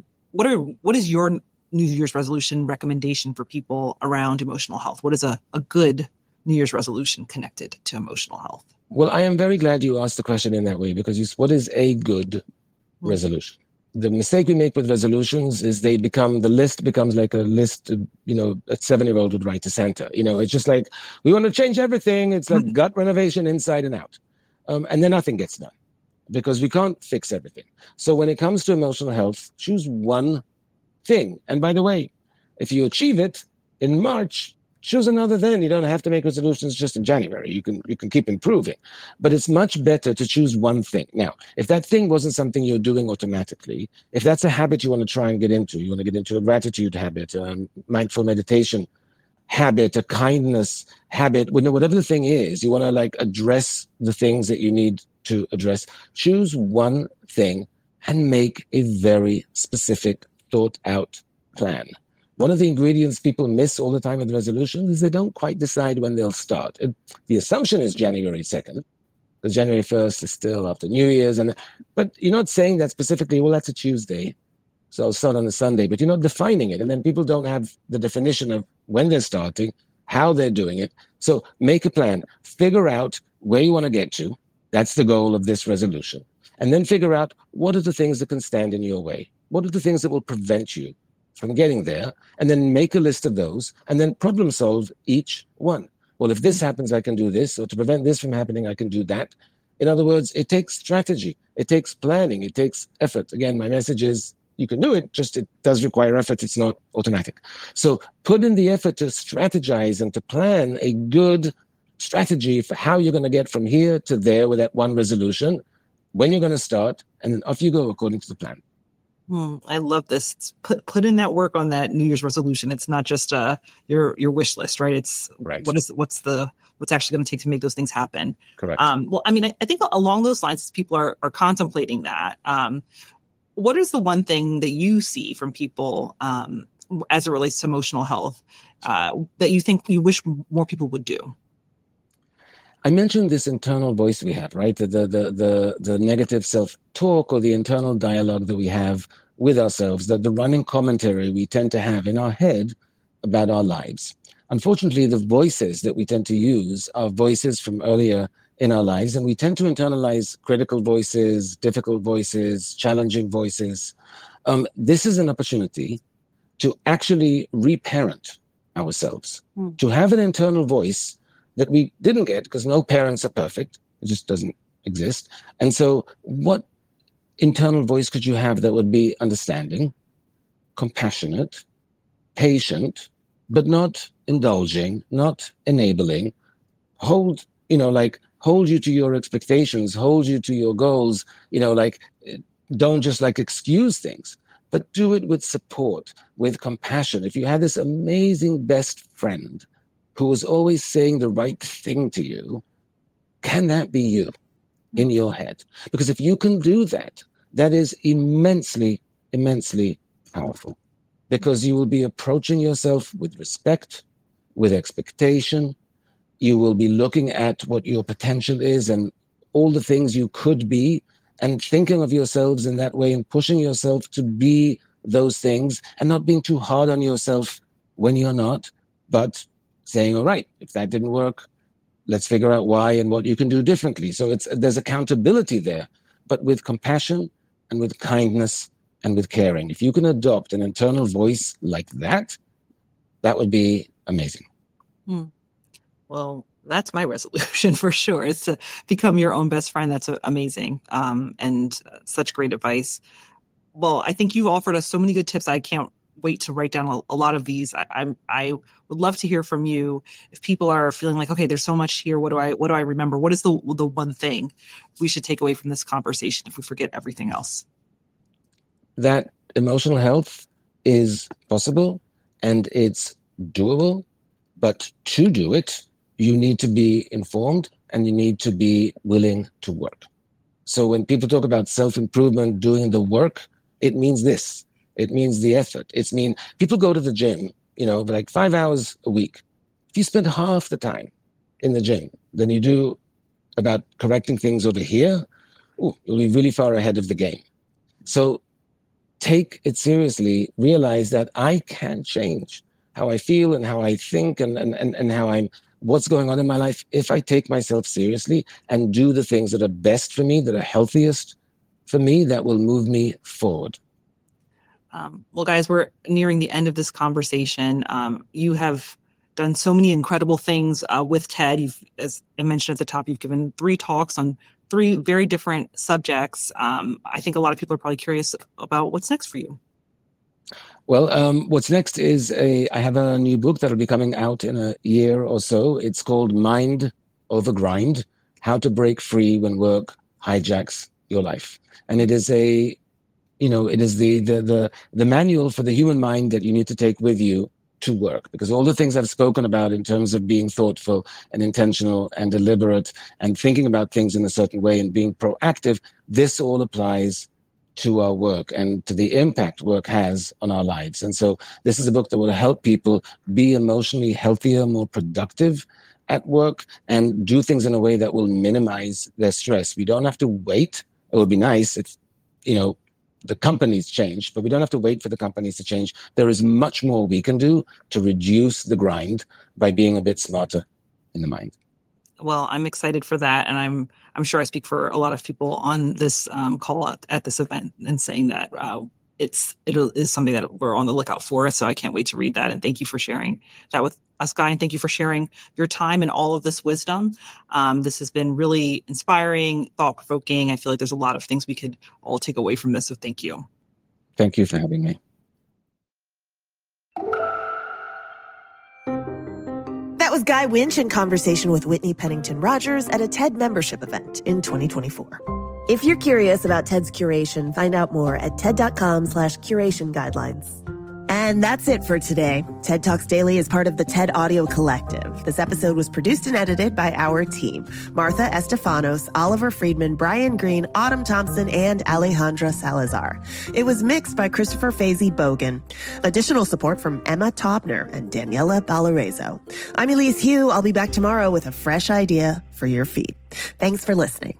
is your New Year's resolution recommendation for people around emotional health? What is a good New Year's resolution connected to emotional health? Well, I am very glad you asked the question in that way, because what is a good resolution? The mistake we make with resolutions is the list becomes like a list, a 7-year-old would write to Santa. It's just like, we want to change everything. It's like gut renovation inside and out. And then nothing gets done because we can't fix everything. So when it comes to emotional health, choose one thing. And by the way, if you achieve it in March, choose another then. You don't have to make resolutions just in January. You can keep improving. But it's much better to choose one thing. Now, if that thing wasn't something you're doing automatically, if that's a habit you want to try and get into, you want to get into a gratitude habit, a mindful meditation habit, a kindness habit, whatever the thing is, you want to address the things that you need to address. Choose one thing and make a very specific, thought out plan. One of the ingredients people miss all the time with resolutions is they don't quite decide when they'll start. The assumption is January 2nd, because January 1st is still after New Year's. But you're not saying that specifically, well, that's a Tuesday, so I'll start on a Sunday, but you're not defining it. And then people don't have the definition of when they're starting, how they're doing it. So make a plan, figure out where you want to get to. That's the goal of this resolution. And then figure out what are the things that can stand in your way? What are the things that will prevent you from getting there? And then make a list of those and then problem solve each one. Well, if this happens, I can do this, or to prevent this from happening, I can do that. In other words, it takes strategy, it takes planning, it takes effort. Again, my message is you can do it, just it does require effort. It's not automatic. So put in the effort to strategize and to plan a good strategy for how you're going to get from here to there with that one resolution, when you're going to start, and then off you go according to the plan. I love this. It's put in that work on that New Year's resolution. It's not just your wish list, right? It's right. What's actually going to take to make those things happen. Correct. Well, I mean, I think along those lines, people are contemplating that. What is the one thing that you see from people as it relates to emotional health that you think you wish more people would do? I mentioned this internal voice we have, right? The negative self-talk or the internal dialogue that we have with ourselves, the running commentary we tend to have in our head about our lives. Unfortunately, the voices that we tend to use are voices from earlier in our lives, and we tend to internalize critical voices, difficult voices, challenging voices. This is an opportunity to actually reparent ourselves, to have an internal voice that we didn't get, because no parents are perfect. It just doesn't exist. And so what internal voice could you have that would be understanding, compassionate, patient, but not indulging, not enabling, hold you to your expectations, hold you to your goals, don't just excuse things, but do it with support, with compassion. If you had this amazing best friend who was always saying the right thing to you, can that be you in your head? Because if you can do that, that is immensely, immensely powerful, because you will be approaching yourself with respect, with expectation. You will be looking at what your potential is and all the things you could be, and thinking of yourselves in that way and pushing yourself to be those things, and not being too hard on yourself when you're not, but saying, all right, if that didn't work, let's figure out why and what you can do differently. So there's accountability there, but with compassion and with kindness and with caring. If you can adopt an internal voice like that, that would be amazing. Well, that's my resolution for sure, is to become your own best friend. That's amazing. And such great advice. Well, I think you offered us so many good tips. I can't wait to write down a lot of these. I would love to hear from you. If people are feeling like, okay, there's so much here, what do I remember? What is the one thing we should take away from this conversation if we forget everything else? That emotional health is possible and it's doable, but to do it, you need to be informed and you need to be willing to work. So when people talk about self-improvement, doing the work, it means this. It means the effort. People go to the gym, 5 hours a week. If you spend half the time in the gym than you do about correcting things over here, you'll be really far ahead of the game. So take it seriously, realize that I can change how I feel and how I think and how what's going on in my life if I take myself seriously and do the things that are best for me, that are healthiest for me, that will move me forward. Well, guys, we're nearing the end of this conversation. You have done so many incredible things with TED. As I mentioned at the top, you've given 3 talks on 3 very different subjects. I think a lot of people are probably curious about what's next for you. Well, what's next is I have a new book that'll be coming out in a year or so. It's called Mind Over Grind: How to Break Free When Work Hijacks Your Life. And it is the manual for the human mind that you need to take with you to work, because all the things I've spoken about in terms of being thoughtful and intentional and deliberate and thinking about things in a certain way and being proactive, this all applies to our work and to the impact work has on our lives. And so this is a book that will help people be emotionally healthier, more productive at work, and do things in a way that will minimize their stress. We don't have to wait. It would be nice if, the companies change, but we don't have to wait for the companies to change. There is much more we can do to reduce the grind by being a bit smarter in the mind. Well, I'm excited for that, and I'm sure I speak for a lot of people on this call at this event and saying that it is something that we're on the lookout for. So I can't wait to read that, and thank you for sharing that with us, Guy, and thank you for sharing your time and all of this wisdom. This has been really inspiring, thought-provoking. I feel like there's a lot of things we could all take away from this. So thank you. Thank you for having me. That was Guy Winch in conversation with Whitney Pennington Rogers at a TED membership event in 2024. If you're curious about TED's curation, find out more at TED.com/curation guidelines. And that's it for today. TED Talks Daily is part of the TED Audio Collective. This episode was produced and edited by our team: Martha Estefanos, Oliver Friedman, Brian Green, Autumn Thompson, and Alejandra Salazar. It was mixed by Christopher Fazy Bogan. Additional support from Emma Taubner and Daniela Balarezo. I'm Elise Hu. I'll be back tomorrow with a fresh idea for your feed. Thanks for listening.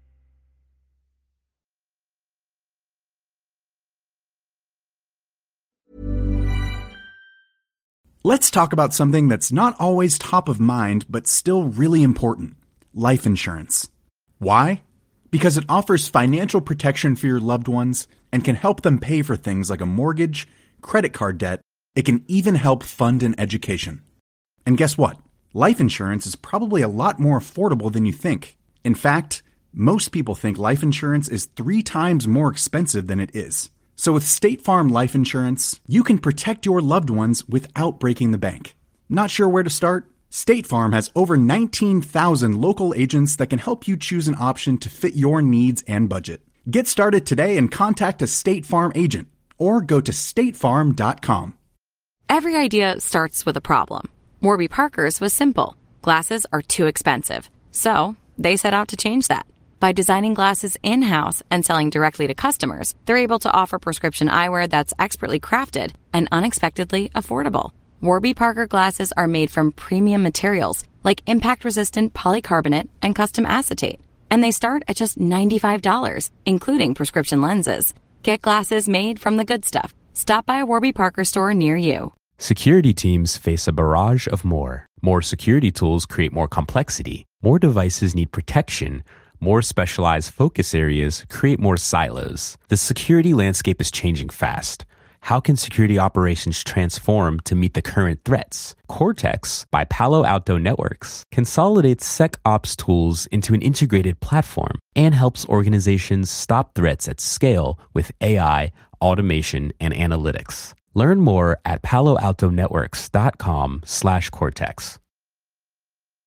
Let's talk about something that's not always top of mind, but still really important: life insurance. Why? Because it offers financial protection for your loved ones and can help them pay for things like a mortgage, credit card debt. It can even help fund an education. And guess what? Life insurance is probably a lot more affordable than you think. In fact, Most people think life insurance is 3 times more expensive than it is. So with State Farm Life Insurance, you can protect your loved ones without breaking the bank. Not sure where to start? State Farm has over 19,000 local agents that can help you choose an option to fit your needs and budget. Get started today and contact a State Farm agent or go to statefarm.com. Every idea starts with a problem. Warby Parker's was simple. Glasses are too expensive. So they set out to change that. By designing glasses in-house and selling directly to customers, they're able to offer prescription eyewear that's expertly crafted and unexpectedly affordable. Warby Parker glasses are made from premium materials like impact-resistant polycarbonate and custom acetate. And they start at just $95, including prescription lenses. Get glasses made from the good stuff. Stop by a Warby Parker store near you. Security teams face a barrage of more. More security tools create more complexity. More devices need protection. More specialized focus areas create more silos. The security landscape is changing fast. How can security operations transform to meet the current threats? Cortex by Palo Alto Networks consolidates SecOps tools into an integrated platform and helps organizations stop threats at scale with AI, automation, and analytics. Learn more at paloaltonetworks.com/Cortex.